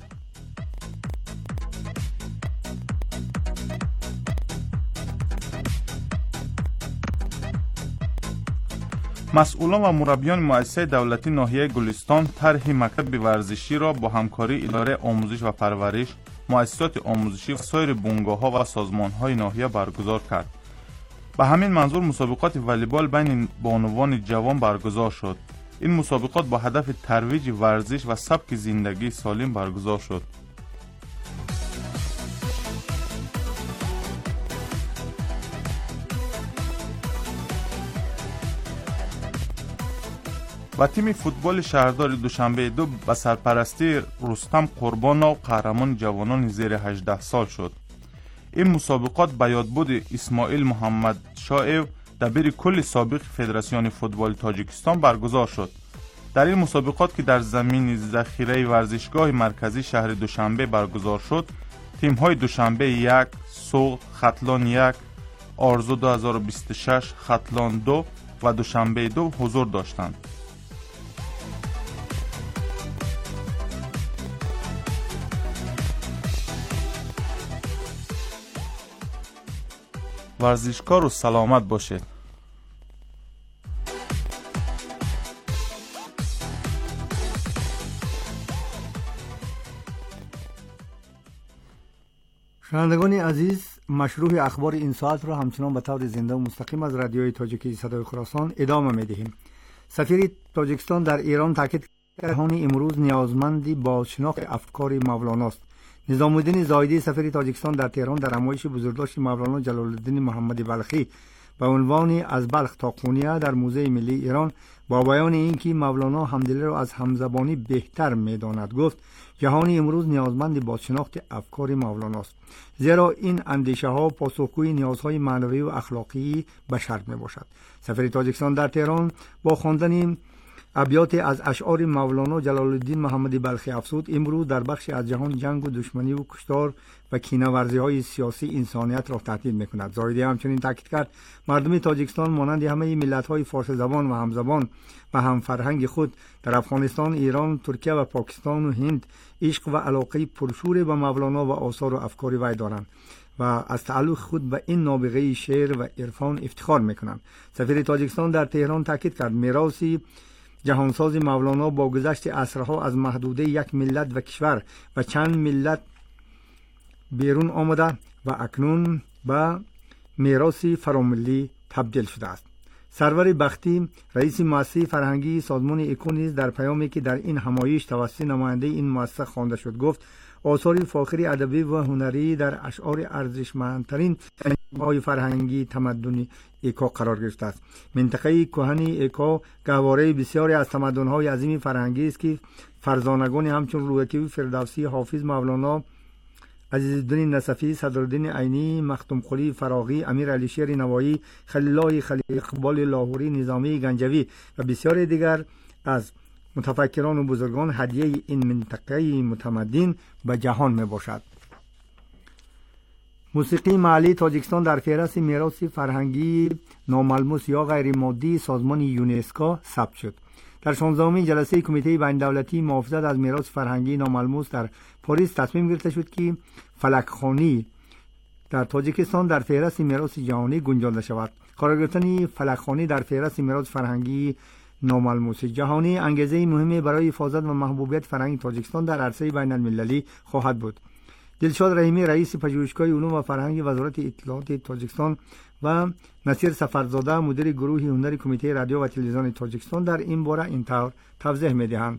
مسئولان و مربیان مؤسسه دولتی ناحیه گلستان طرح مکتب ورزشی را با همکاری اداره آموزش و پرورش، مؤسسات آموزشی و سایر بنگاه‌ها و سازمان‌های ناحیه برگزار کرد. به همین منظور مسابقات والیبال بین بانوان جوان برگزار شد. این مسابقات با هدف ترویج ورزش و سبک زندگی سالم برگزار شد. و تیم فوتبال شهردار دوشنبه دو به سرپرستی رستم قربانو قهرمان جوانان زیر هجده سال شد. این مسابقات به یادبود اسماعیل محمد شایو دبیر کل سابق فدراسیون فوتبال تاجیکستان برگزار شد. در این مسابقات که در زمین ذخیره ورزشگاه مرکزی شهر دوشنبه برگزار شد، تیم‌های دوشنبه یک، سوق، خطلان یک، آرزو دو هزار و بیست و شش، خطلان دو و دوشنبه دو حضور داشتند. ورزشکار و سلامت باشید. شنوندگان عزیز، مشروع اخبار این ساعت را همچنان به طور زنده و مستقیم از رادیوی تاجیکی صدای خراسان ادامه می‌دهیم. سفیر تاجیکستان در ایران تاکید کرد جهان امروز نیازمندی بازشناخت افکار مولاناست. نظام الدین زاهدی سفیر تاجیکستان در تهران در نمایش بزرگداشت مولانا جلال الدین محمدی بلخی به عنوان از بلخ تا قونیه در موزه ملی ایران با بیان اینکه مولانا حمدلی را از همزبانی بهتر می‌داند گفت جهان امروز نیازمند بازشناخت افکار مولاناست، زیرا این اندیشه ها پاسخگوی نیازهای معنوی و اخلاقی بشر میباشد. سفیر تاجیکستان در تهران با خواندن ابیات از اشعار مولانا جلال الدین محمدی بلخی افزود امروز در بخشی از جهان جنگ و دشمنی و کشتار و کینه‌ورزی های سیاسی انسانیت را تهدید میکند. زاهدی همچنین تاکید کرد مردم تاجیکستان مانند همه ملت های فارس زبان و همزبان و هم فرهنگ خود در افغانستان، ایران، ترکیه و پاکستان و هند عشق و علاقه پرشور به مولانا و آثار و افکار وی دارند و از تعلق خود به این نابغه شعر و عرفان افتخار میکنند. سفیر تاجیکستان در تهران تاکید کرد میراث جهانساز مولانا با گذشت عصرها از محدوده یک ملت و کشور و چند ملت بیرون آمده و اکنون به میراث فراملی تبدیل شده است. سرور بختی رئیس مؤسسه فرهنگی سازمان اکو نیز در پیامی که در این همایش توسط نماینده این مؤسسه خوانده شد گفت آثار فاخر ادبی و هنری در اشعار ارزشمندترین های فرهنگی تمدنی ایکا قرار گرفته است. منطقه کهن ایکا گهواره بسیاری از تمدن‌های عظیم فرهنگی است که فرزانگان همچون روحکی فردوسی، حافظ، مولانا، عزیزالدین نصفی، صدرالدین عینی، مختوم قلی فراغی، امیر علی شیر نوایی، خلیل الله خلیل، اقبال لاهوری، نظامی گنجوی و بسیاری دیگر از متفکران و بزرگان هدیه این منطقه متمدن به جهان می باشد. موسیقی محلی تاجیکستان در فهرست میراث فرهنگی ناملموس یا غیر مادی سازمان یونسکو ثبت شد. در شانزدهمین جلسه کمیته بین‌الدولتی محافظت از میراث فرهنگی ناملموس در پاریس تصمیم گرفته شد که فلک‌خوانی در تاجیکستان در فهرست میراث جهانی گنجانده شود. قرار گرفتن فلک‌خوانی در فهرست میراث فرهنگی ناملموس جهانی انگیزه مهمی برای حفاظت و محبوبیت فرهنگ تاجیکستان در عرصه بین المللی خواهد بود. دلشاد رحیمی رئیس پژوهشگاه علوم و فرهنگ وزارت اطلاعات تاجیکستان و نصیر سفرزاده مدیر گروه هنری کمیته رادیو و تلویزیون تاجیکستان در این باره این طور توضیح می‌دهند.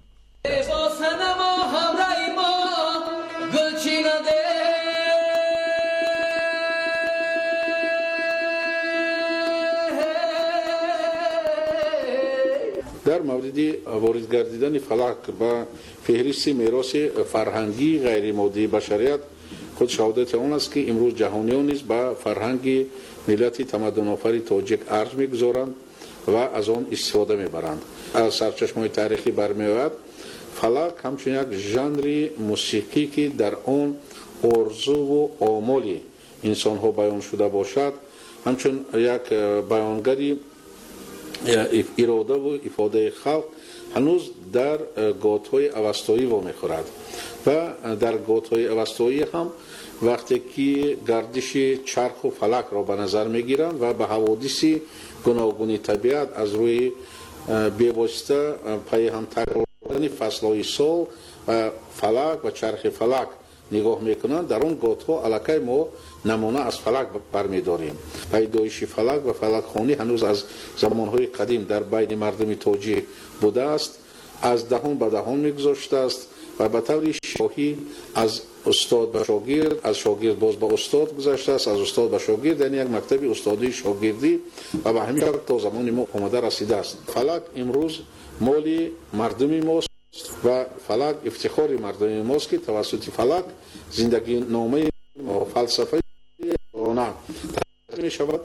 در مورد وارد گردیدن فلک به فهرست میراث فرهنگی غیر مادی بشریت خود شهادت آن است که امروز جهانیان نیز به فرهنگ ملت تمدن آفر تاجیک ارج میگذارند و از آن استفاده میبرند. از سرچشمه تاریخی برمیآید فلک همچون یک ژانر موسیقی که در آن آرزو و آمال انسان ها بیان شده باشد همچون یک بیانگری اراده و افاده خلق هنوز در گاتهای اوستایی وامی خورد و در گاتهای اوستایی هم وقتی که گردش چرخ و فلک را به نظر میگیرند و به حوادث گوناگون طبیعت از روی بی‌واسطه پی هم تکرار فصلهای سال و فلک و چرخ فلک نگاه میکنند در اون گاتها الکی ما نمونه از فلک برمیداریم. پیدایش فلک و فلک خوانی هنوز از زمانهای قدیم در بین مردم تاجیک بوده است، از دهان به دهان میگذاشته است و به طور شاهی از استاد به شاگرد، از شاگرد باز به استاد گذشته است، از استاد به شاگرد، یعنی یک مکتب استادی شاگردی و به همین شکل تا زمان ما آمده رسیده است. فلک امروز مال مردم ماست و فلک افتخار مردم ماست که توسط فلک زندگی نامه و فلسفه آنها می شود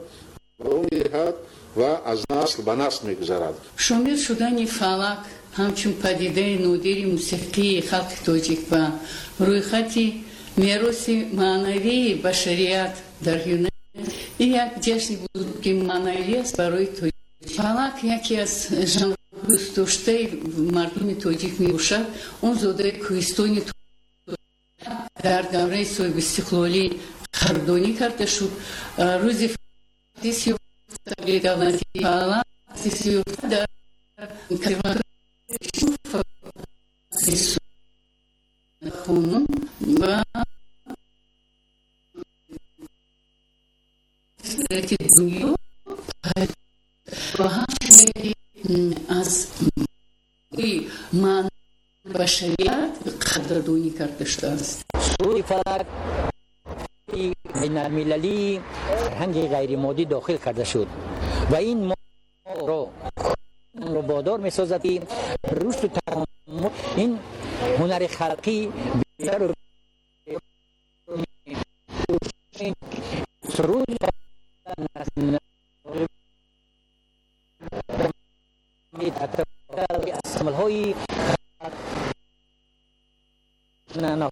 و از نسل به نسل می گذرد. شامل شدن فلک همچون پدیده نادر موسیقی خلق تاجیک و روی خطی میراث معنوی بشریت در یونان این یک جشن بزرگ معنوی است برای تاجیک. فلک یکی از ژانر دوست داشته مردم تاجیک می باشد. اون زاده کوهستانی در دوره صاحب استقلالی قدردانی کرده شد. روز فردیسی و دولتی فعلا سیسی در کلمات خونم و سرکی دنیا و همچنین از من بشریت قدردانی کرده شده است. روی فلک بین المللی فرهنگ غیر مادی داخل کرده شد و این ما رو رو بادار می‌سازد که رشد و تکامل این هنر خلقی بیشتر و سرود عمل‌های نه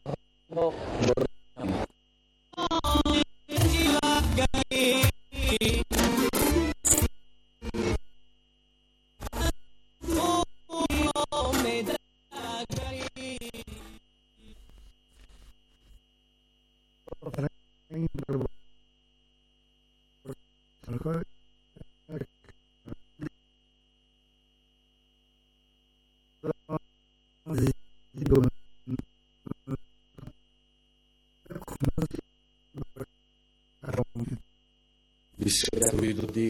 بسیار رویدادی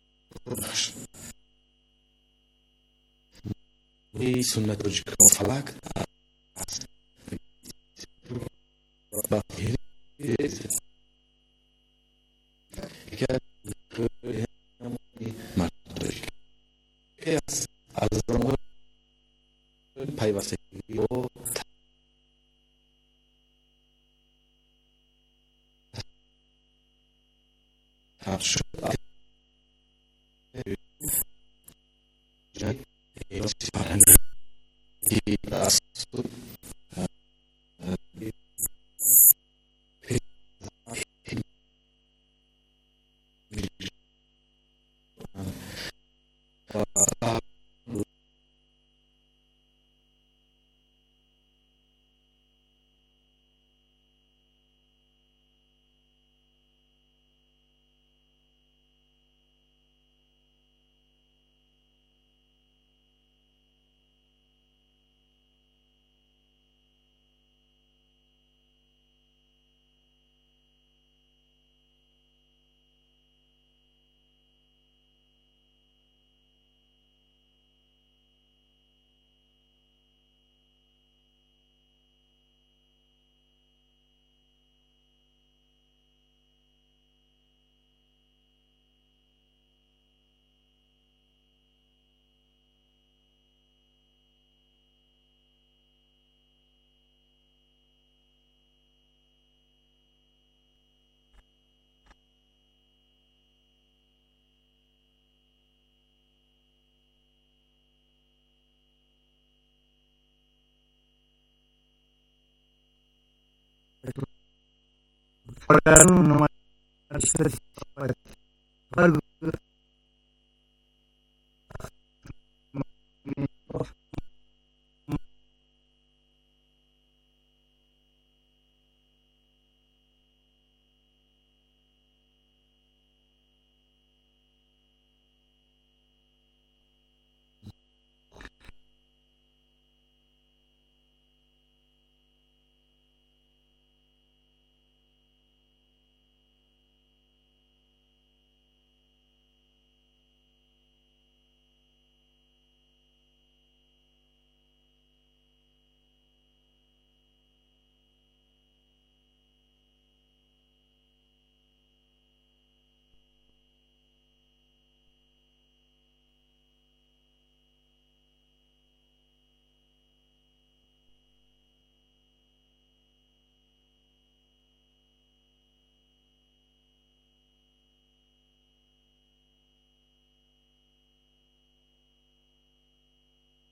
این سنت تاجیکستان فلک است با یکی از از زمان پیوستگی و